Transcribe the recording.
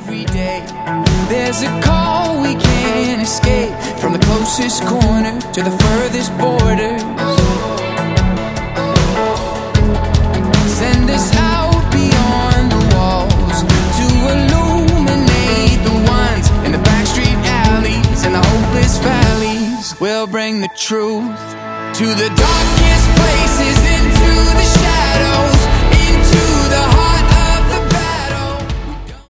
every day. There's a call we can't escape, from the closest corner to the furthest border. Send us out beyond the walls to illuminate the ones in the backstreet alleys and the hopeless valleys. We'll bring the truth to the darkest places, into the shadows.